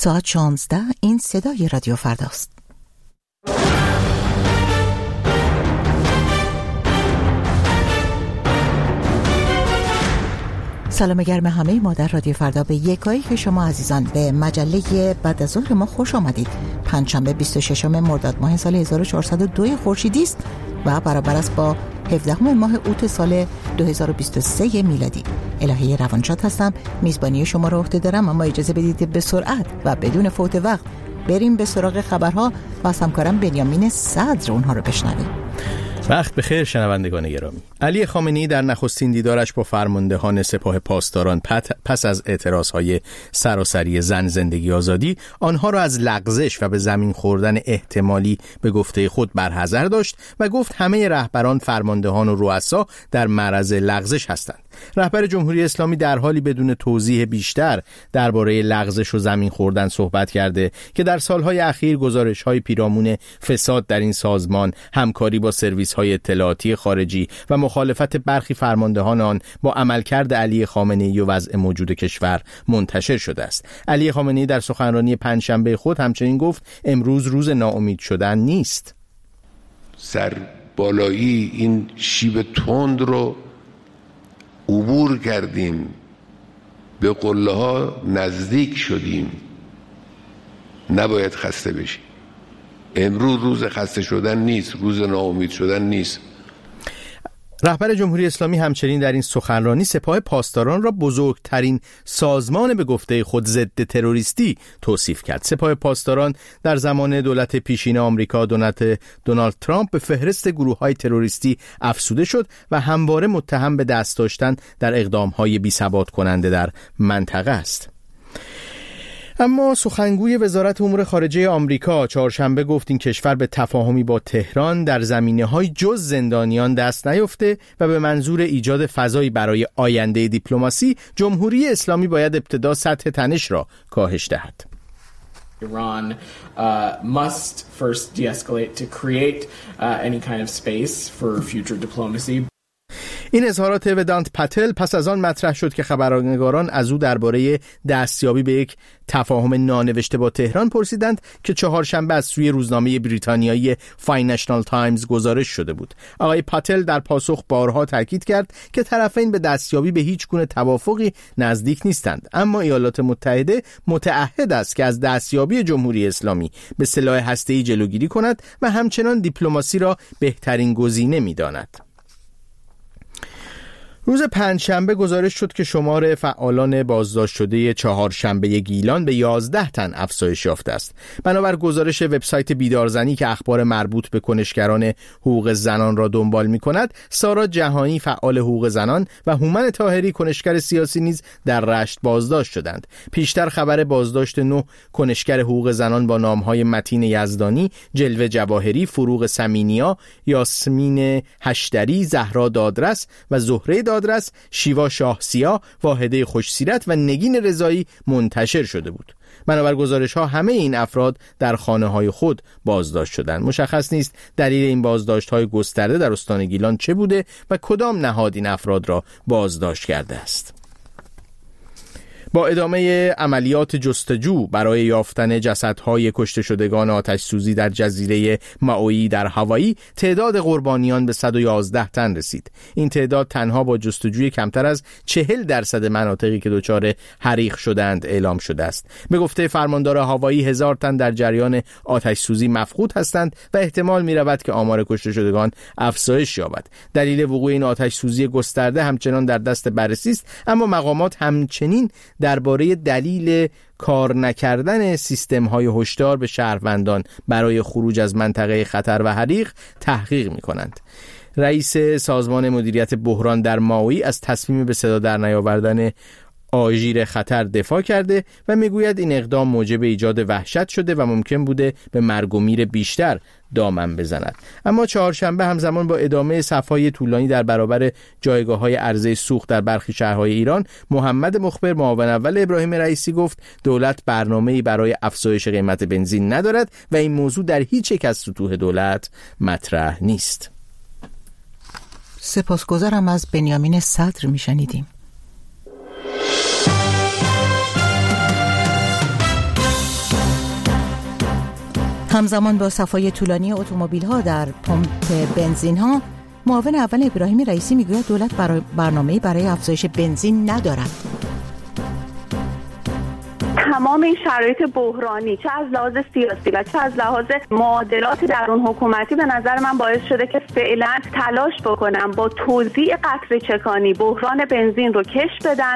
ساعت 16 این صدای رادیو فرداست. سلام گرم همه ما در رادیو فردا به یکایی که شما عزیزان به مجله بعد از ظهر ما خوش آمدید. پنجشنبه 26 مرداد ماه سال 1402 خورشیدی است و برابر است با 17 ماه اوت سال 2023 میلادی. الهی روانشاد هستم، میزبانی شما رو عهده دارم، اما اجازه بدید به سرعت و بدون فوت وقت بریم به سراغ خبرها و از همکارم بنیامین صدر اونها رو بشنویم. وقت بخیر شنوندگان گرامی. علی خامنه‌ای در نخستین دیدارش با فرماندهان سپاه پاسداران پس از اعتراضهای سراسری زن زندگی آزادی آنها را از لغزش و به زمین خوردن احتمالی به گفته خود برحذر داشت و گفت همه رهبران، فرماندهان و رؤسا در معرض لغزش هستند. رهبر جمهوری اسلامی در حالی بدون توضیح بیشتر درباره لغزش و زمین خوردن صحبت کرده که در سالهای اخیر گزارش‌های پیرامون فساد در این سازمان، همکاری با سرویس‌های اطلاعاتی خارجی و مخالفت برخی فرماندهان آن با عملکرد علی خامنه‌ای و وضع موجود کشور منتشر شده است. علی خامنه‌ای در سخنرانی پنجشنبه خود همچنین گفت امروز روز ناامید شدن نیست. سر بالایی این شیب تند رو عبور کردیم، به قله ها نزدیک شدیم، نباید خسته بشیم. امروز روز خسته شدن نیست، روز ناامید شدن نیست. رهبر جمهوری اسلامی همچنین در این سخنرانی سپاه پاسداران را بزرگترین سازمان به گفته خود ضد تروریستی توصیف کرد. سپاه پاسداران در زمان دولت پیشین آمریکا دونالد ترامپ به فهرست گروه‌های تروریستی افزوده شد و همواره متهم به دست داشتن در اقدام‌های بی‌ثبات کننده در منطقه است. اما سخنگوی وزارت امور خارجه آمریکا چهارشنبه گفت این کشور به تفاهمی با تهران در زمینه‌های جز زندانیان دست نیفته و به منظور ایجاد فضایی برای آینده دیپلماسی جمهوری اسلامی باید ابتدا سطح تنش را کاهش دهد. Iran must first de-escalate to create any kind of space for future diplomacy. این اظهارات ودانت پتل پس از آن مطرح شد که خبرنگاران از او درباره دستیابی به یک تفاهم نانوشته با تهران پرسیدند که چهارشنبه از سوی روزنامه بریتانیایی فاینانشال تایمز گزارش شده بود. آقای پتل در پاسخ بارها تاکید کرد که طرفین به دستیابی به هیچ گونه توافقی نزدیک نیستند، اما ایالات متحده متعهد است که از دستیابی جمهوری اسلامی به سلاح هسته‌ای جلوگیری کند و همچنان دیپلماسی را بهترین گزینه می‌داند. روز پنجشنبه گزارش شد که شمار فعالان بازداشت شده چهارشنبه گیلان به 11 تن افزایش یافته است. بنابر گزارش وبسایت بیدارزنی که اخبار مربوط به کنشگران حقوق زنان را دنبال می‌کند، سارا جهانی فعال حقوق زنان و هومن طاهری کنشگر سیاسی نیز در رشت بازداشت شدند. پیشتر خبر بازداشت 9 کنشگر حقوق زنان با نام‌های متین یزدانی، جلوه جواهری، فروغ سمینیا، یاسمین هشتری، زهرا دادرس و زهره دادرس، شیوا شاهسیا، واحده خوشسیرت و نگین رضایی منتشر شده بود. بنابر گزارش‌ها همه این افراد در خانه‌های خود بازداشت شدند. مشخص نیست دلیل این بازداشت‌های گسترده در استان گیلان چه بوده و کدام نهاد این افراد را بازداشت کرده است. با ادامه عملیات جستجو برای یافتن جسدهای کشته شدگان آتش سوزی در جزیره مائوئی در هاوایی، تعداد قربانیان به 111 تن رسید. این تعداد تنها با جستجوی کمتر از 40% مناطقی که دچار حریق شدند اعلام شده است. به گفته فرماندار هاوایی 1000 تن در جریان آتش سوزی مفقود هستند و احتمال می رود که آمار کشته شدگان افزایش یابد. دلیل وقوع این آتش سوزی گسترده همچنان در دست بررسی است، اما مقامات همچنین درباره دلیل کار نکردن سیستم‌های هشدار به شهروندان برای خروج از منطقه خطر و حریق تحقیق می‌کنند. رئیس سازمان مدیریت بحران در مائوئی از تصمیم به صدا در نیاوردن آژیر خطر دفاع کرده و میگوید این اقدام موجب ایجاد وحشت شده و ممکن بوده به مرگ و میر بیشتر دامن بزند. اما چهارشنبه همزمان با ادامه صف‌های طولانی در برابر جایگاه‌های عرضه سوخت در برخی شهرهای ایران، محمد مخبر معاون اول ابراهیم رئیسی گفت دولت برنامه‌ای برای افزایش قیمت بنزین ندارد و این موضوع در هیچ یک از سطوح دولت مطرح نیست. سپاسگزارم. از بنیامین صدر میشنیدیم. همزمان با صفای طولانی اتومبیل‌ها در پمپ بنزین‌ها، معاون اول ابراهیم رئیسی میگوید دولت برنامه‌ای برای افزایش بنزین ندارد. تمام این شرایط بحرانی چه از لحاظ سیاسی و چه از لحاظ معادلات درون حکومتی به نظر من باعث شده که فعلا تلاش بکنم با توزیع قطره چکانی بحران بنزین رو کش بدن.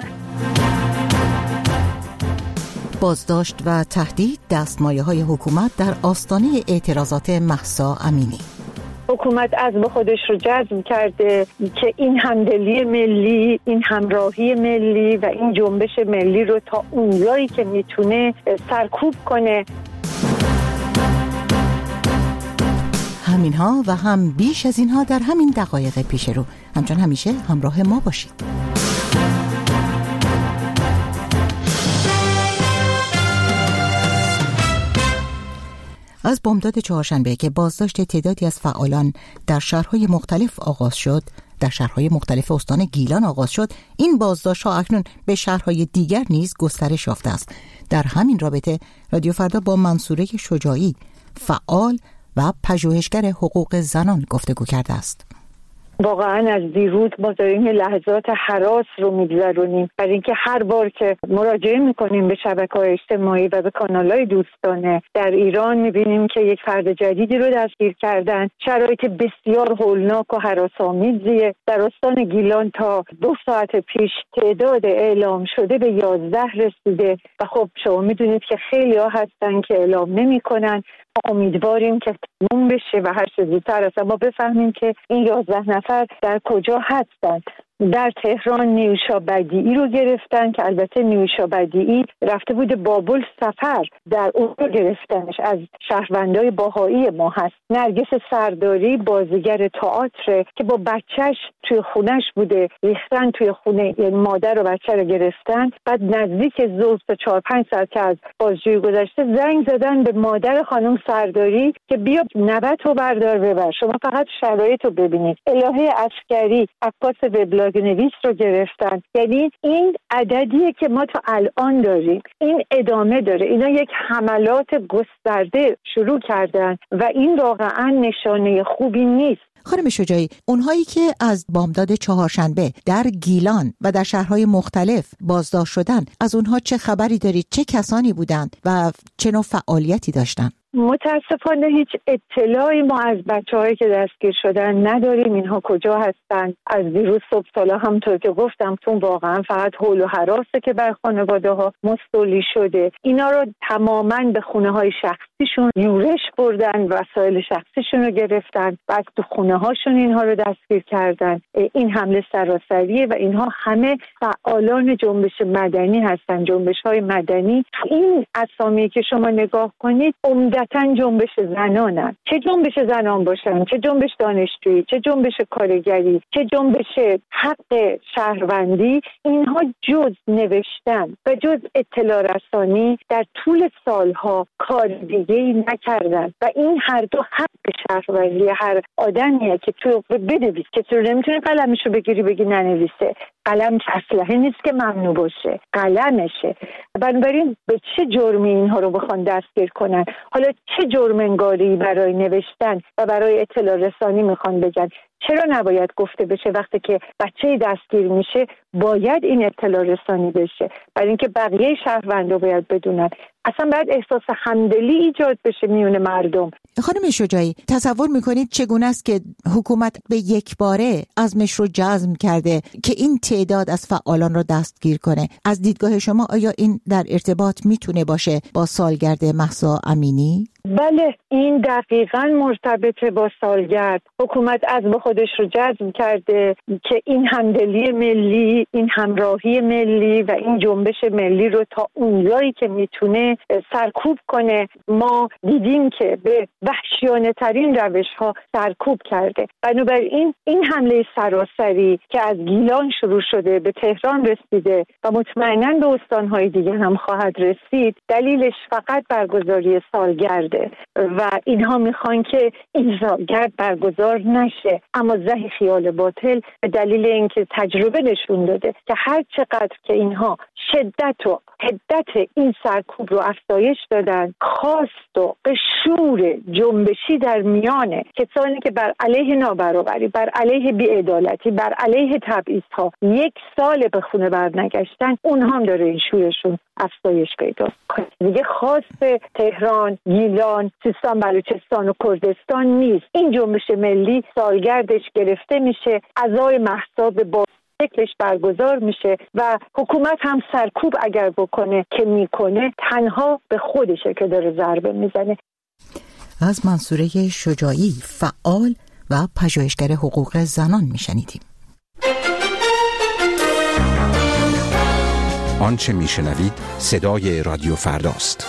بازداشت و تهدید دستمایه‌های حکومت در آستانه اعتراضات مهسا امینی. حکومت عزم خودش رو جزم کرده که این همدلی ملی، این همراهی ملی و این جنبش ملی رو تا اونجایی که میتونه سرکوب کنه. همینها و هم بیش از اینها در همین دقایق پیش رو. همچون همیشه همراه ما باشید. از بامداد چهارشنبه که بازداشت تعدادی از فعالان در شهرهای مختلف آغاز شد، در شهرهای مختلف استان گیلان آغاز شد، این بازداشت‌ها اکنون به شهرهای دیگر نیز گسترش یافته است. در همین رابطه رادیو فردا با منصوره شجاعی، فعال و پژوهشگر حقوق زنان گفتگو کرده است. واقعا از دیروز ما داریم لحظات هراس رو می‌گذرونیم، برای اینکه هر بار که مراجعه می‌کنیم به شبکه‌های اجتماعی و به کانال‌های دوستانه در ایران می‌بینیم که یک فرد جدیدی رو دستگیر کردن. شرایط بسیار هولناک و هراس‌آمیزیه. در استان گیلان تا 2 ساعت پیش تعداد اعلام شده به 11 رسیده و خب شما می‌دونید که خیلی‌ها هستن که اعلام نمی‌کنن. امیدواریم که تموم بشه و هر چه زودتر از ما بفهمیم که این 11 نفر در کجا هستند. در تهران نیوشا بدیعی رو گرفتن که البته نیوشا بدیعی رفته بود بابل سفر، در اون رو گرفتنش، از شهروندای باهایی ما هست. نرگس سرداری بازیگر تئاتر که با بچهش توی خونش بوده، ریختن توی خونه، یعنی مادر و بچه رو گرفتن، بعد نزدیک ظهر تا 4-5 ساعت که از بازجویی گذشته زنگ زدن به مادر خانم سرداری که بیا نبات رو بردار ببر. شما فقط شرایط رو ببینید. الهه عسکری عکاس وبلاگ نویس رو گرفتن. یعنی این عددیه که ما تا الان داریم، این ادامه داره. اینا یک حملات گسترده شروع کردن و این واقعا نشانه خوبی نیست. خانم شجاعی، اونهایی که از بامداد چهارشنبه در گیلان و در شهرهای مختلف بازداشت شدن، از اونها چه خبری دارید؟ چه کسانی بودند و چه نوع فعالیتی داشتن؟ متاسفانه هیچ اطلاعی ما از بچه‌هایی که دستگیر شدن نداریم. اینها کجا هستن؟ از دیروز صبح سالا همونطور که گفتم چون واقعا فقط هول و هراسه که بر خانواده‌ها مستولی شده. اینا رو تماما به خونه‌های شخصیشون یورش بردن، وسایل شخصیشون رو گرفتن و از تو خونه‌هاشون اینها رو دستگیر کردن. این حمله سراسریه و اینها همه فعالان جنبش مدنی هستن، جنبش‌های مدنی. این اسامی که شما نگاه کنید عمدتاً جنبش زنانن. چه جنبش زنان باشن، چه جنبش دانشجویی، چه جنبش کارگری، چه جنبش حق شهروندی، اینها جز نوشتن و جز اطلاع رسانی در طول سالها کار دیگه‌ای نکردن و این هر دو حق شهروندی هر آدمیه که تو بنویس، که تو نمیتونی قلمشو بگیری بگی ننویسه. قلم اسلحه نیست که ممنوع باشه، قلمشه. بنابراین به چه جرمی اینها رو بخوان دستگیر کنن؟ حالا چه جرم انگاری برای نوشتن و برای اطلاع رسانی میخوان بگن؟ چرا نباید گفته بشه وقتی که بچه دستگیر میشه باید این اطلاع رسانی بشه؟ برای اینکه بقیه شهروندا باید بدونن. اصلا باید احساس همدلی ایجاد بشه میون مردم. خانم شجاعی، تصور میکنید چگونه است که حکومت به یک باره عزمش رو جزم کرده که این تعداد از فعالان رو دستگیر کنه؟ از دیدگاه شما آیا این در ارتباط میتونه باشه با سالگرد مهسا امینی؟ بله، این دقیقاً مرتبط با سالگرد. حکومت عزم خودش رو جزم کرده که این همدلی ملی، این همراهی ملی و این جنبش ملی رو تا اونجایی که میتونه سرکوب کنه. ما دیدیم که به وحشیانه ترین روش ها سرکوب کرده. بنابراین این حمله سراسری که از گیلان شروع شده به تهران رسیده و مطمئناً به استانهای دیگه هم خواهد رسید، دلیلش فقط برگزاری سالگرد و اینها میخوان که این سالگرد برگزار نشه. اما زهی خیال باطل به دلیل اینکه تجربه نشون داده که هر چقدر که اینها شدت و حدت این سرکوب رو افزایش دادن، خواست و به شور جنبشی در میان کسانی که بر علیه نابرابری، بر علیه بی‌عدالتی، بر علیه تبعیض‌ها 1 سال به خونه برنگشتن، اونها هم داره این شورشون افزایش پیدا کنه. دیگه خواست تهران، گیلان، سیستان بلوچستان و کردستان نیست. این جنبش ملی سالگردش گرفته میشه، اعضای مهسا با شکلش برگزار میشه و حکومت هم سرکوب اگر بکنه که میکنه تنها به خودشه که داره ضربه میزنه. از منصوره شجاعی، فعال و پژوهشگر حقوق زنان میشنیدیم. آنچه میشنوید صدای رادیو فرداست.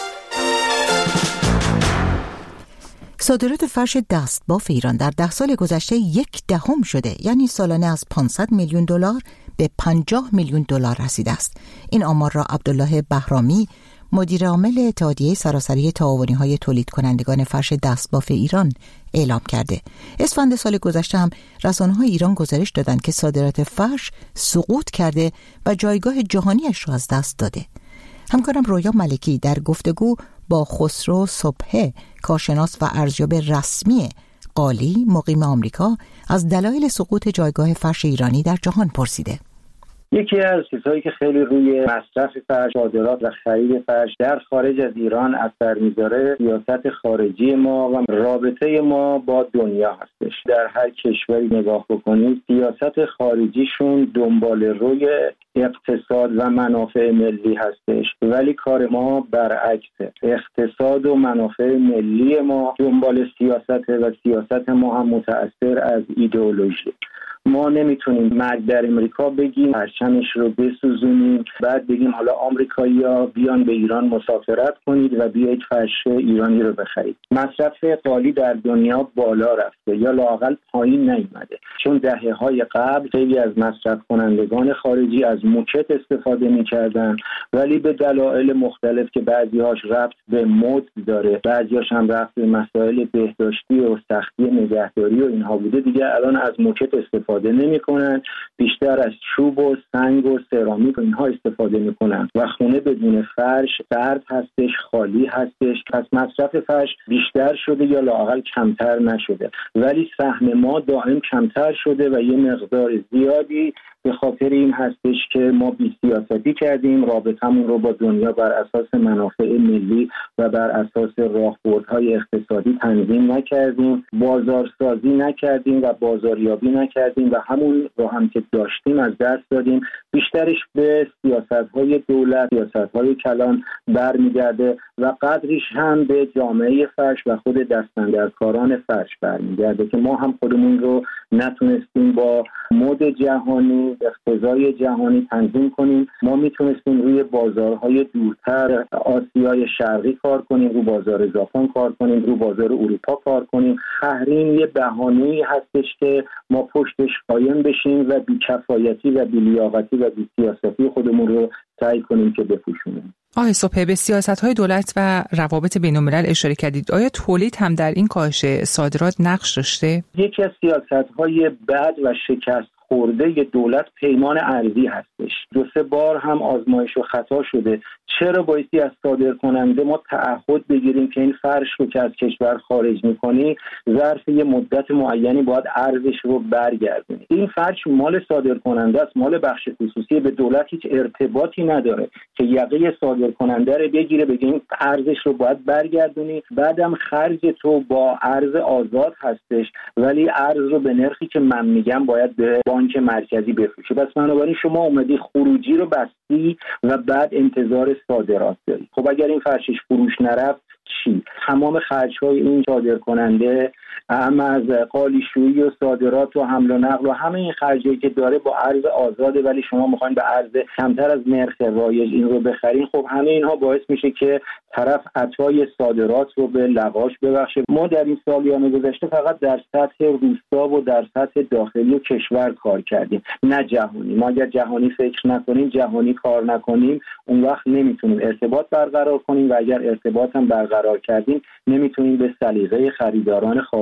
صادرات فرش دستباف ایران در 10 سال گذشته 1/10 شده، یعنی سالانه از 500 میلیون دلار به 50 میلیون دلار رسیده است. این آمار را عبدالله بهرامی، مدیر عامل اتحادیه سراسری تعاونی‌های تولید کنندگان فرش دستباف ایران اعلام کرده. اسفند سال گذشته هم رسانه‌های ایران گزارش دادند که صادرات فرش سقوط کرده و جایگاه جهانیش را از دست داده. همکارم رویا ملکی در گفتگو با خسرو صبحه، کارشناس و ارزیاب رسمی قالی مقیم آمریکا، از دلایل سقوط جایگاه فرش ایرانی در جهان پرسیده. یکی از چیزهایی که خیلی روی مصرف فرش، صادرات و خرید فرش در خارج از ایران اثر میذاره، سیاست خارجی ما و رابطه ما با دنیا هستش. در هر کشوری نگاه بکنید، سیاست خارجیشون دنبال روی اقتصاد و منافع ملی هستش، ولی کار ما برعکسه. اقتصاد و منافع ملی ما دنبال سیاسته و سیاست ما هم متأثر از ایدئولوژی. ما نمیتونیم مرگ در امریکا بگیم، پرچمش رو بسوزونیم، بعد بگیم حالا آمریکایی‌ها بیان به ایران مسافرت کنید و بیایید فرش ایرانی رو بخرید. مصرف قالی در دنیا بالا رفته یا لااقل پایین نیامده، چون دهه‌های قبل خیلی از مصرف کنندگان خارجی از موکت استفاده می‌کردن، ولی به دلایل مختلف که بعضی‌هاش ربط به مد داره، بعضی‌هاش هم ربط به مسائل بهداشتی و سختی نگهداری و اینها بوده، دیگه الان از موکت استفاده نمی‌کنن، بیشتر از چوب و سنگ و سرامیک و اینها استفاده می‌کنن و خونه بدون فرش سرد هستش، خالی هستش. پس مصرف فرش بیشتر شده یا لااقل کمتر نشده، ولی سهم ما دائم کمتر شده و یه مقدار زیادی به خاطر این هستش که ما بی‌سیاستی کردیم، رابطمون رو با دنیا بر اساس منافع ملی و بر اساس راهبردهای اقتصادی تنظیم نکردیم، بازارسازی نکردیم و بازاریابی نکردیم و همون رو هم که داشتیم از دست دادیم. بیشترش به سیاست‌های دولت، سیاست‌های کلان برمیگرده و قدریش هم به جامعه فرش و خود دستاندرکاران فرش برمیگرده که ما هم خودمون رو نتونستیم با مد جهانی، اقتضای جهانی تنظیم کنیم. ما میتونستیم روی بازارهای دورتر آسیای شرقی کار کنیم، رو بازار ژاپن کار کنیم، رو بازار اروپا کار کنیم. تحریم یه بهانه‌ای هستش که ما پشتش قایم بشیم و بی‌کفایتی و بی‌لیاقتی و بی‌سیاستی خودمون رو سعی کنیم که بپوشونیم. آقای صبحی، به سیاست‌های دولت و روابط بین‌الملل اشاره کردید. آیا تولید هم در این کاهش صادرات نقش داشته؟ یکی از سیاست‌های بد و شکست خورده دولت پیمان ارزی هستش. 2-3 بار هم آزمایش و خطا شده. چرا بایستی از صادرکننده ما تعهد بگیریم که این فرش رو که از کشور خارج می‌کنی ظرف یه مدت معینی باید ارزش رو برگردونی؟ این فرش مال صادرکننده است، مال بخش خصوصی، به دولت هیچ ارتباطی نداره که یقه صادرکننده رو بگیره بگه این ارزش رو باید برگردونی. بعدم خرج تو با ارز آزاد هستش، ولی ارز رو به نرخی که من میگم باید به بانک مرکزی بفروشه. پس بنابراین شما اومدی خروجی رو بستی و بعد انتظار صادرات داری. خب اگر این فرشش فروش نرفت چی؟ تمام خرج‌های این صادرکننده، هم از قالیشویی و صادرات و حمل و نقل و همه این خرجایی که داره با ارز آزاده، ولی شما میخواین به ارز کمتر از نرخ رایج این رو بخرین. خب همه اینها باعث میشه که طرف عطای صادرات رو به لغاش ببخشه. ما در این سالیان گذشته فقط در سطح روستا و در سطح داخلی و کشور کار کردیم، نه جهانی. ما اگر جهانی فکر نکنیم، جهانی کار نکنیم، اون وقت نمیتونیم ارتباط برقرار کنیم و اگر ارتباط هم برقرار کردیم نمیتونیم به سلیقه خریداران خارجی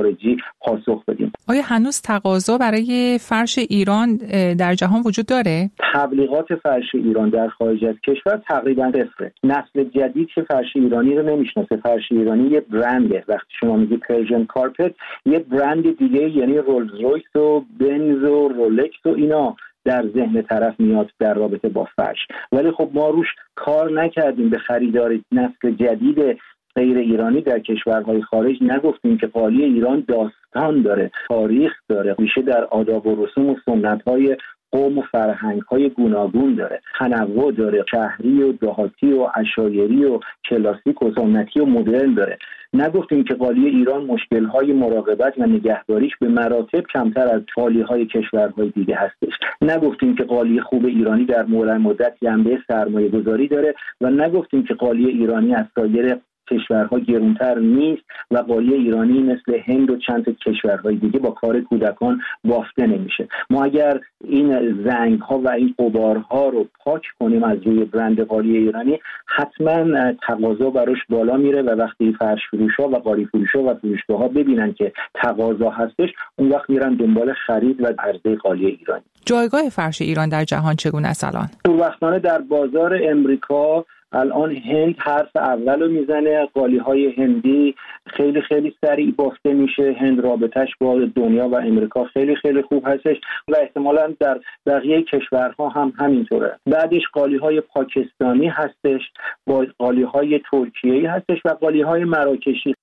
خارجی پاسخ بدیم. آیا هنوز تقاضا برای فرش ایران در جهان وجود داره؟ تبلیغات فرش ایران در خارج از کشور تقریبا صفره. نسل جدید که فرش ایرانی رو نمیشناسه. فرش ایرانی یه برنده. وقتی شما میگی پرژن کارپت، یه برند دیگه، یعنی رولز رویس و بنز و رولکس و اینا در ذهن طرف میاد در رابطه با فرش. ولی خب ما روش کار نکردیم. به خریدار نسل جدید غیر ایرانی در کشورهای خارج نگفتیم که قالی ایران داستان داره، تاریخ داره، ریشه در آداب و رسوم و سنت‌های قوم و فرهنگ‌های گوناگون داره، تنوع داره، شهری و دهاتی و عشایری و کلاسیک و سنتی و مدرن داره. نگفتیم که قالی ایران مشکل‌های مراقبت و نگهداریش به مراتب کمتر از قالی‌های کشورهای دیگه هستش. نگفتیم که قالی خوب ایرانی در مدت جنبه سرمایه‌گذاری داره و نگفتیم که قالی ایرانی از سایر کشورها گرونتر نیست و قالی ایرانی مثل هند و چند کشورهای دیگه با کار کودکان بافته نمیشه. ما اگر این زنگ‌ها و این غبارها رو پاک کنیم از روی برند قالی ایرانی، حتما تقاضا براش بالا میره و وقتی فرش فروش‌ها و قالی فروش‌ها و فروشگاه‌ها ببینن که تقاضا هستش، اون وقت میرن دنبال خرید و عرضه قالی ایرانی. جایگاه فرش ایران در جهان چگونه است الان؟ وقتانه در بازار امریکا الان هند حرف اول رو میزنه. قالی‌های هندی خیلی خیلی سریع بافته میشه. هند رابطش با دنیا و امریکا خیلی خیلی خوب هستش و احتمالاً در بقیه کشورها هم همینطوره. بعدش قالی‌های پاکستانی هستش، با قالی‌های ترکیه‌ای هستش و قالی‌های مراکشی.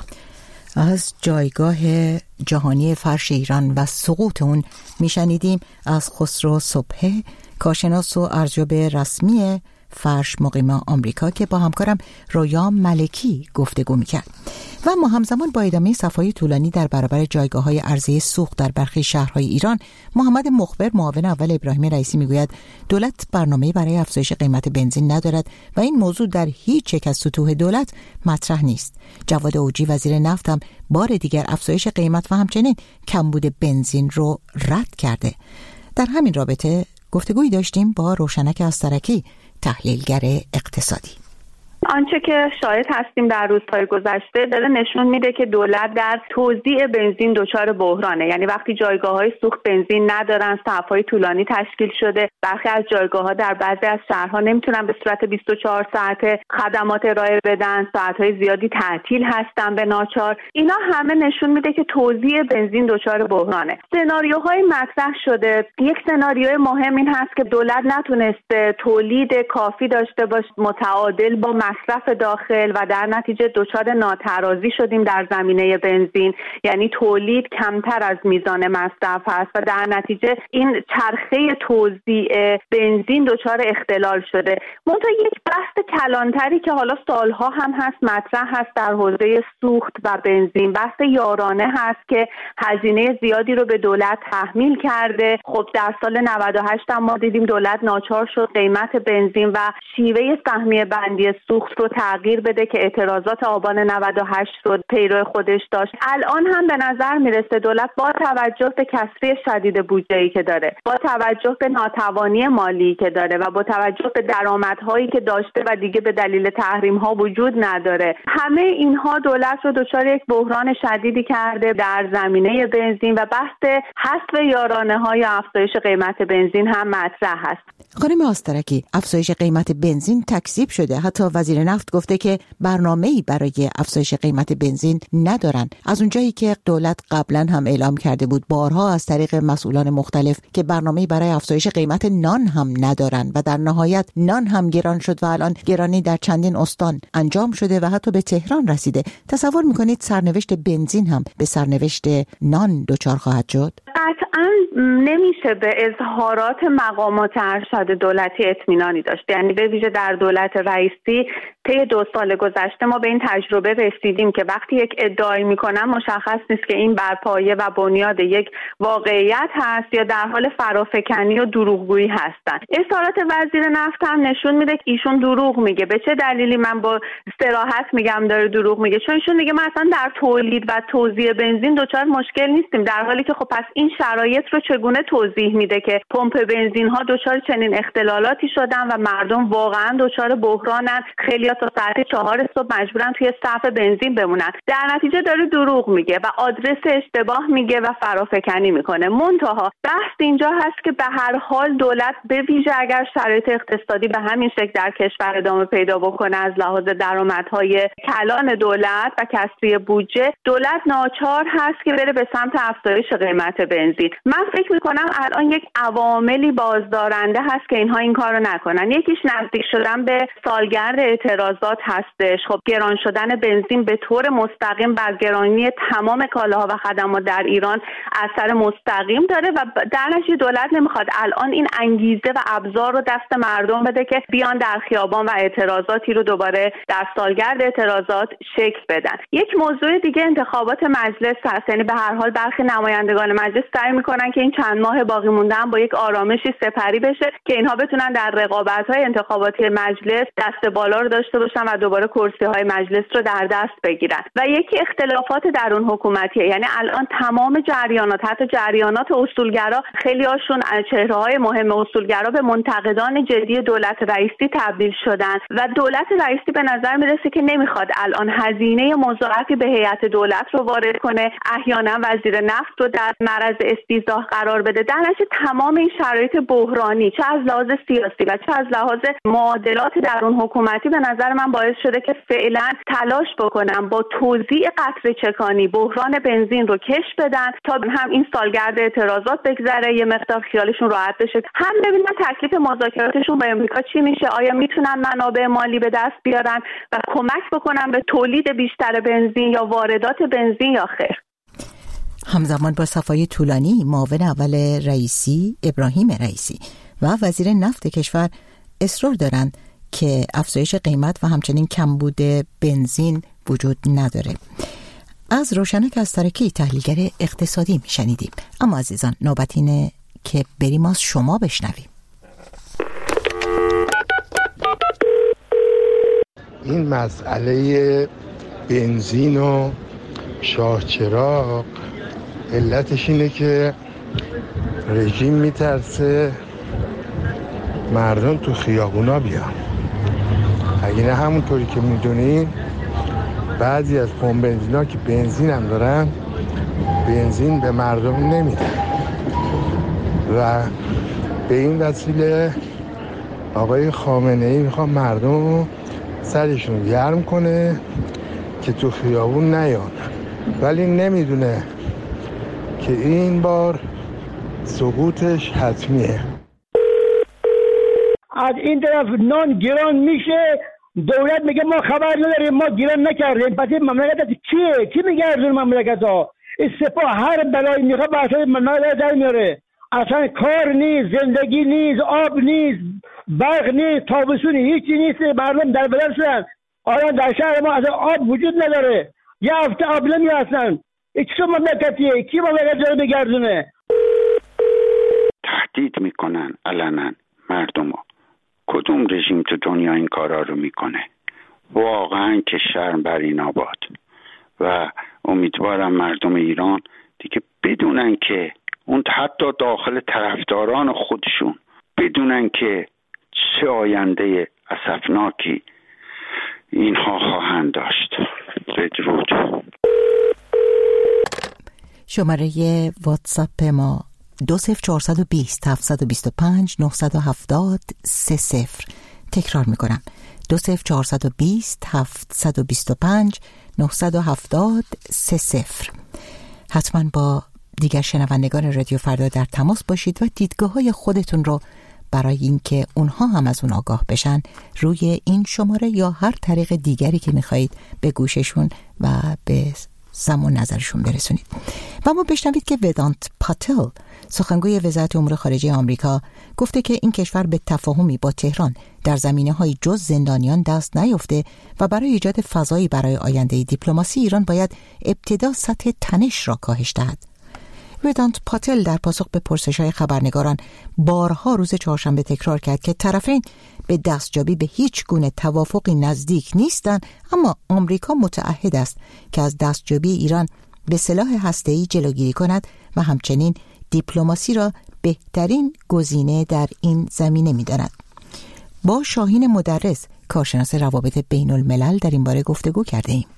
از جایگاه جهانی فرش ایران و سقوط اون میشنیدیم از خسرو صبحی، کارشناس و ارزیاب رسمی فرش مقیم آمریکا که با همکارم رویا ملکی گفتگو میکرد. و ما همزمان با ادامه صفحه طولانی در برابر جایگاه‌های عرضه سوخت در برخی شهرهای ایران، محمد مخبر معاون اول ابراهیم رئیسی میگوید دولت برنامه‌ای برای افزایش قیمت بنزین ندارد و این موضوع در هیچ یک از سطوح دولت مطرح نیست. جواد اوجی وزیر نفت هم بار دیگر افزایش قیمت و همچنین کمبود بنزین رو رد کرده. در همین رابطه گفتگویی داشتیم با روشنک استرکی، تحلیلگر اقتصادی. آنچه که شاهد هستیم در روزهای گذشته داره نشون میده که دولت در توزیع بنزین دچار بحرانه. یعنی وقتی جایگاه‌های سوخت بنزین ندارن، صف‌های طولانی تشکیل شده، برخی از جایگاه‌ها در بعضی از شهرها نمیتونن به صورت 24 ساعته خدمات ارائه بدن، ساعت‌های زیادی تعطیل هستن به ناچار. اینا همه نشون میده که توزیع بنزین دچار بحرانه. سناریوهای مطرح شده. یک سناریوی مهم این هست که دولت نتونسته تولید کافی داشته باشه متعادل با مصرف داخل و در نتیجه دچار ناترازی شدیم در زمینه بنزین. یعنی تولید کمتر از میزان مصرف هست و در نتیجه این چرخه توزیع بنزین دچار اختلال شده. منتها یک بحث کلانتری که حالا سالها هم هست مطرح هست در حوزه سوخت و بنزین، بحث یارانه هست که هزینه زیادی رو به دولت تحمیل کرده. خب در سال 98 هم ما دیدیم دولت ناچار شد قیمت بنزین و شیوه سهمیه بندی سوخت رو تغییر بده که اعتراضات آبان 98 رو پیرو خودش داشت. الان هم به نظر میرسه دولت با توجه به کسری شدید بودجه‌ای که داره، با توجه به ناتوانی مالی که داره و با توجه به درآمدهایی که داشته و دیگه به دلیل تحریم‌ها وجود نداره، همه اینها دولت رو دچار یک بحران شدیدی کرده در زمینه بنزین و بحث حذف یارانه‌های یا افزایش قیمت بنزین هم مطرح است. خانم آسترکی، افزایش قیمت بنزین تکذیب شده. حتی وزیر نفت گفته که برنامه‌ای برای افزایش قیمت بنزین ندارن. از اونجایی که دولت قبلا هم اعلام کرده بود بارها از طریق مسئولان مختلف که برنامه‌ای برای افزایش قیمت نان هم ندارن و در نهایت نان هم گران شد و الان گرانی در چندین استان انجام شده و حتی به تهران رسیده. تصور میکنید سرنوشت بنزین هم به سرنوشت نان دچار خواهد شد؟ قطعاً نمیشه به اظهارات مقامات ارشد دولتی اطمینانی داشت. یعنی به ویژه در دولت رئیسی طی 2 سال گذشته ما به این تجربه رسیدیم که وقتی یک ادعایی میکنن مشخص نیست که این بر پایه و بنیاد یک واقعیت هست یا در حال فرافکنی و دروغگویی هستن. اظهارات وزیر نفت هم نشون میده که ایشون دروغ میگه. به چه دلیلی من با صراحت میگم داره دروغ میگه؟ چون ایشون میگه ما اصلا در تولید و توزیع بنزین دچار مشکل نیستیم، در حالی که خب پس این شرایط رو چگونه توضیح میده که پمپ بنزین ها دچار چنین اختلالاتی شدن و مردم واقعا دچار بحرانن، خیلی‌ها تا ساعت 4 صبح مجبورن توی صف بنزین بمونن. در نتیجه داره دروغ میگه و آدرس اشتباه میگه و فرافکنی میکنه. منتها بحث اینجا هست که به هر حال دولت به ویژه اگر شرایط اقتصادی به همین شکل در کشور ادامه پیدا بکنه از لحاظ درآمدهای کلان دولت و کسری بودجه، دولت ناچار هست که بره به سمت افزایش قیمت بنزین. من فکر میکنم الان یک عواملی بازدارنده هست که اینها این کارو نکنن. یکیش نزدیک شدن به سالگرد اعتراضات هستش. خب گران شدن بنزین به طور مستقیم بر گرانی تمام کالاها و خدمات در ایران اثر مستقیم داره و در نتیجه دولت نمیخواد الان این انگیزه و ابزار رو دست مردم بده که بیان در خیابان و اعتراضاتی رو دوباره در سالگرد اعتراضات شکل بدن. یک موضوع دیگه انتخابات مجلس هست. یعنی به هر حال برخی نمایندگان مجلس سعی میکنن که این چند ماه باقی موندن با یک آرامشی سپری بشه که اینها بتونن در رقابت‌های انتخاباتی مجلس دست بالا رو داشته باشن و دوباره کرسی‌های مجلس رو در دست بگیرن. و یکی اختلافات درون حکومتیه. یعنی الان تمام جریانات، حتی جریانات اصولگرا، خیلی هاشون چهره‌های مهم اصولگرا به منتقدان جدی دولت رئیسی تبدیل شدن و دولت رئیسی به نظر میرسه که نمیخواد الان هزینه مضاعفی به هیئت دولت رو وارد کنه، احیانا وزیر نفت رو در معرض استیضاح قرار بده. در نتیجه تمام این شرایط بحرانی چه از لحاظ سیاسی و چه از لحاظ معادلات درون حکومتی به نظر من باعث شده که فعلا تلاش بکنن با توزیع قطره چکانی بحران بنزین رو کش بدن تا هم این سالگرد اعتراضات بگذره، یه مقدار خیالشون راحت بشه، هم ببینن تکلیف مذاکراتشون با امریکا چی میشه، آیا میتونن منابع مالی به دست بیارن و کمک بکنن به تولید بیشتر بنزین یا واردات بنزین یا خیر. همزمان با صفای طولانی معاون اول رئیسی ابراهیم رئیسی و وزیر نفت کشور اصرار دارند که افزایش قیمت و همچنین کمبود بنزین وجود نداره. از روشنک از ترکی تحلیلگر اقتصادی میشنیدیم. اما عزیزان نوبت اینه که بریم از شما بشنویم. این مسئله بنزین و شاهچراغ علتش اینه که رژیم میترسه مردم تو خیابونا بیان. اگه نه همونطوری که میدونین بعضی از پمپ بنزینا که بنزین هم دارن بنزین به مردم نمیدن و به این وسیله آقای خامنه‌ای میخواد مردم رو سرشون گرم کنه که تو خیابون نیان، ولی نمیدونه که این بار سقوطش حتمیه. از این طرف نان گران میشه، دولت میگه ما خبر نداریم، ما گران نکردیم. پس این مملکت کیه؟ کی میگه از این مملکت ها؟ سپاه هر بلایی میخواد بحثای مملکت در میاره. اصلا کار نیست، زندگی نیست، آب نیست، برق نیست، تابستونی هیچی نیست. مردم در بدر شدن. آیا در شهر ما اصلا آب وجود نداره؟ یه هفته آب نمیرسن. این چه مملکتیه؟ کی مملکت داره بگردونه؟ تهدید میکنن علنا مردم ها. کدوم رژیم تو دنیا این کارا رو میکنه؟ واقعا که شرم بر این آباد. و امیدوارم مردم ایران دیگه بدونن که اون حتی داخل طرفداران خودشون بدونن که چه آینده اسفناکی اینها خواهند داشت. بدرود. شماره واتساپ ما 20420 725 970 30. تکرار میکنم 20420 725 970 30. حتما با دیگر شنوندگان رادیو فردا در تماس باشید و دیدگاه‌های خودتون رو برای اینکه اونها هم از اون آگاه بشن روی این شماره یا هر طریق دیگری که میخواهید به گوششون و به سمع و نظرشون برسونید. و ما بشنوید که ودانت پاتل سخنگوی وزارت امور خارجه آمریکا گفته که این کشور به تفاهمی با تهران در زمینه‌های جز زندانیان دست نیافته و برای ایجاد فضایی برای آینده دیپلماسی ایران باید ابتدا سطح تنش را کاهش دهد. ودانت پاتل در پاسخ به پرسش‌های خبرنگاران بارها روز چهارشنبه تکرار کرد که طرفین به دستیابی به هیچ گونه توافقی نزدیک نیستند، اما آمریکا متعهد است که از دستیابی ایران به سلاح هسته‌ای جلوگیری کند و همچنین دیپلماسی را بهترین گزینه در این زمینه می‌داند. با شاهین مدرس، کارشناس روابط بین الملل، در این باره گفتگو کرده ایم.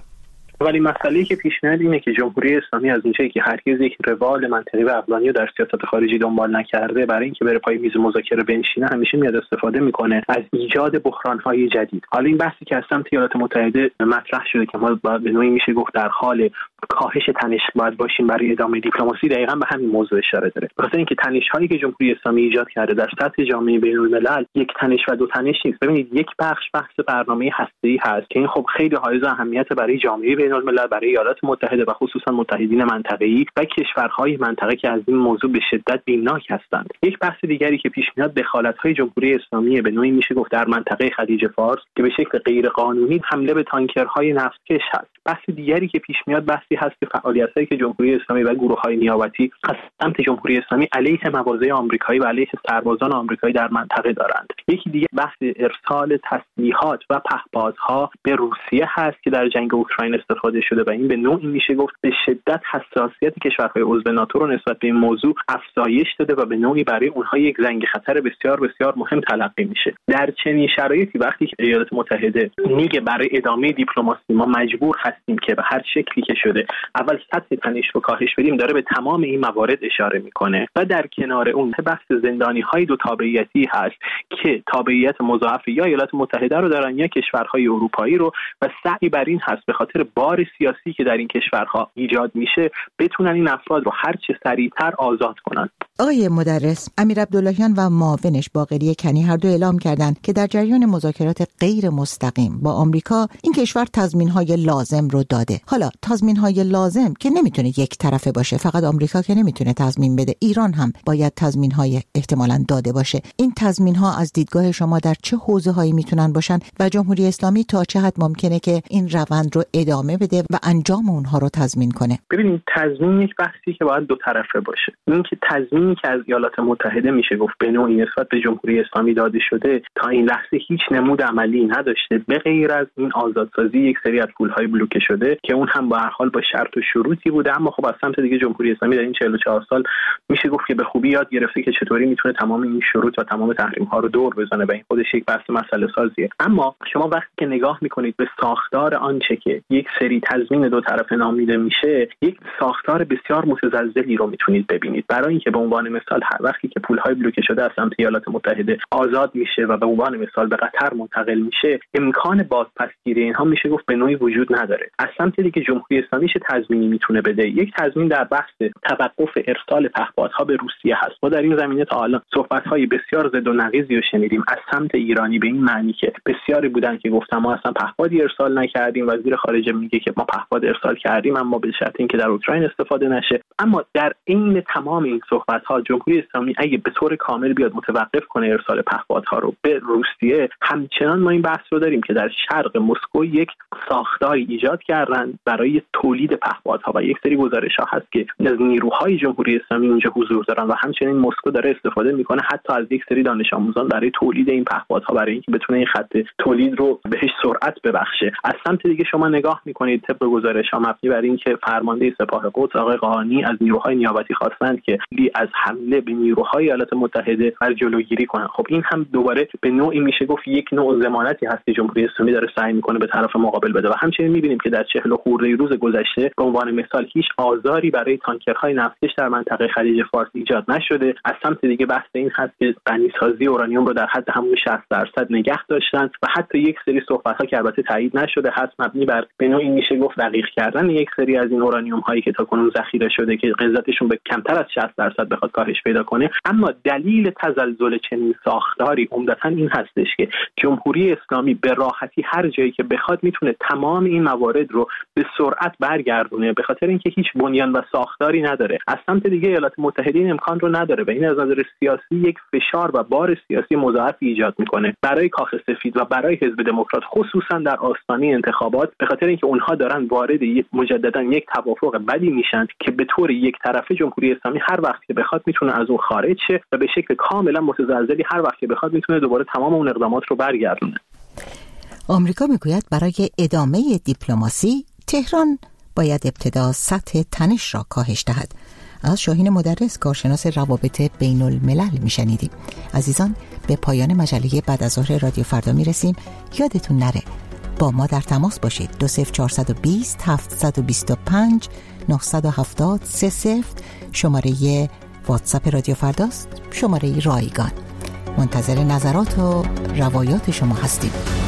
ولی مسئله‌ای که پیش میاد اینه که جمهوری اسلامی از اونجایی که هرگز یک روال منطقی و عقلانی رو در سیاست خارجی دنبال نکرده، برای اینکه بره پای میز مذاکره بنشینه همیشه میاد استفاده میکنه از ایجاد بحران‌های جدید. حالا این بحثی که از سمت ایالات متحده مطرح شده که ما به نوعی میشه گفت در حال کاهش تنش باید باشیم برای ادامه دیپلماسی، دقیقاً به همین موضوع اشاره داره. واسه اینکه تنش‌هایی که جمهوری اسلامی ایجاد کرده در سطح جامعه بین‌الملل یک تنش و دو تنش نیست. ببینید یک بخش برنامه هسته‌ای هست که این خب خیلی حائز اهمیت برای جامعه بین‌الملل، برای ایالات متحده و خصوصا متحدین منطقه‌ای و کشورهای منطقه که از این موضوع به شدت بی‌ناک هستند. یک بحث دیگری که پیش میاد دخالت‌های جمهوری اسلامی به نوعی میشه گفت در منطقه خلیج فارس که به شکل غیرقانونی حمله به تانکرهای نفتکش هست. بحث دیگری که پیش میاد بحثی هست که فعالیت‌هایی که جمهوری اسلامی و گروه‌های نیابتی از سمت جمهوری اسلامی علیه مواضع آمریکایی و علیه سربازان آمریکایی در منطقه دارند. یکی دیگه بحث ارسال تسلیحات و پهپادها به روسیه هست که در جنگ اوکراین استفاده شده و این به نوعی میشه گفت به شدت حساسیت کشورهای عضو ناتو رو نسبت به این موضوع افزایش داده و به نوعی برای اونها یک زنگ خطر بسیار بسیار مهم تلقی میشه. در چنین شرایطی وقتی که ایالات متحده میگه برای ادامه دیپلماسی ما مجبور هستیم که به هر شکلی که شده اول سطح تنش رو کاهش بدیم، داره به تمام این موارد اشاره میکنه و در کنار اون بحث زندانی‌های دو تابعیتی هست که تابعیت مضاعف یا ایالات متحده رو دارن یا کشورهای اروپایی رو و سعی بر این هست به خاطر بار سیاسی که در این کشورها ایجاد میشه بتونن این افراد رو هر چه سریعتر آزاد کنن. آقای مدرس، امیر عبداللهیان و معاونش باقری کنی هر دو اعلام کردند که در جریان مذاکرات غیر مستقیم با آمریکا این کشور تضمین‌های لازم رو داده. حالا تضمین‌های لازم که نمیتونه یک طرفه باشه، فقط آمریکا که نمیتونه تضمین بده، ایران هم باید تضمین‌های احتمالاً داده باشه. این تضمین‌ها از دیدگاه شما در چه حوزه‌هایی میتونن باشن و جمهوری اسلامی تا چه حد ممکنه که این روند رو ادامه بده و انجام اونها رو تضمین کنه؟ ببینید، تضمین یک بحثی که باید دو طرفه باشه. این که تضمینی که از ایالات متحده میشه گفت به نوعی نسبت به جمهوری اسلامی داده شده تا این لحظه هیچ نمود عملی نداشته به غیر از این آزادسازی یک سری از پول‌های بلوکه شده که اون هم با هر حال با شرط و شروطی بوده. اما خب از سمت دیگه جمهوری اسلامی در این 44 سال میشه گفت که به خوبی یاد گرفته که چطوری میتونه تمام این شروط و تمام تحریم‌ها رو دور بزنه و این خودش یک بحث مسئله سازیه. اما شما وقتی که نگاه میکنید به ساختار آنچه که یک سری تضمین دو طرفه نامیده میشه، یک ساختار بسیار متزلزلی رو میتونید ببینید. برای اینکه به عنوان مثال هر وقتی که پول‌های بلوکه شده از سمت ایالات متحده آزاد میشه و به عنوان مثال به قطر منتقل میشه، امکان بازپسگیری اینها میشه گفت به نوعی وجود نداره. از سمت دیگه جمهوری اسلامی چه تضمینی میتونه بده؟ یک تضمین در بحث توقف ارسال پهپادها به روسیه هست. ما در این زمینه تا الان صحبت‌های بسیار ضد و نقیضی رو شنیدیم از سمت ایرانی، به این معنی که بسیاری بودن که گفتن ما اصلا پهپادی ارسال نکردیم، وزیر خارجه میگه که ما پهپاد ارسال کردیم اما به شرط اینکه در اوکراین استفاده نشه. اما در عین تمام این صحبت‌ها جمهوری اسلامی اگه به طور کامل بیاد متوقف کنه ارسال پهپادها رو به روسیه، همچنان ما این بحث رو داریم که در شرق مسکو یک ساختاری ایجاد کردن برای تولید پهپادها و یک سری گزارش‌ها هست که از نیروهای جمهوری اسلامی اونجا حضور دارن و همچنین مسکو داره استفاده میکنه حتی از یک سری دانش آموزان برای تولید این پهپادها، برای اینکه بتونه این خط تولید رو بهش سرعت ببخشه. از سمت دیگه شما نگاه میکنید طبق گزارش‌ها مبنی بر اینکه فرمانده سپاه قدس آقای قاآنی از نیروهای نیابتی خواستند که از حمله به نیروهای ایالات متحده از جلوگیری کنن. خب این هم دوباره به نوعی میشه گفت یک نوع ضمانتی هست که جمهوری اسلامی داره سعی میکنه به طرف مقابل بده و همچنین میبینیم که در 40 خورده روز گذشته به عنوان مثال هیچ آزاری برای تانکرهای نفتکش در منطقه خلیج فارس ایجاد نشده. از سمت دیگه بحث این هست که غنیسازی اورانیوم رو در حد همون 60% نگه داشتن و حتی یک سری صحبت‌ها که البته تایید نشده هست مبنی بر به نوعی میشه گفت رقیق کردن یک سری از این اورانیوم هایی که تاکنون ذخیره شده که غلظتشون به کمتر از 60% بخواد کاهش پیدا کنه. اما دلیل تزلزل چنین ساختاری عمدتاً این هستش که جمهوری اسلامی به راحتی هر جایی که بخواد میتونه تمام این موارد رو به سرعت برگردونه به خاطر اینکه هیچ بنیان و ساختاری نداره. از سمت دیگه ایالات متحده این امکان رو نداره و این از نظر سیاسی یک فشار و بار سیاسی مضاعفی ایجاد میکنه برای کاخ سفید و برای حزب دموکرات، خصوصا در آستانه انتخابات، به خاطر اینکه اونها دارن وارد مجددا یک توافق بدی میشن که به طور یک طرفه جمهوری اسلامی هر وقت که بخواد میتونه از اون خارج شه و به شکل کاملا متزلزلی هر وقت که بخواد میتونه دوباره تمام اون اقدامات رو برگردونه. آمریکا میگوید برای ادامه دیپلماسی تهران باید ابتدا سطح تنش را کاهش دهد. از شاهین مدرس کارشناس روابط بین الملل میشنیدیم. عزیزان، به پایان مجله بعد از ظهر رادیو فردا میرسیم. یادتون نره با ما در تماس باشید. 20420 725 970 30 شماره واتساپ رادیو فرداست، شماره رایگان. منتظر نظرات و روایات شما هستیم.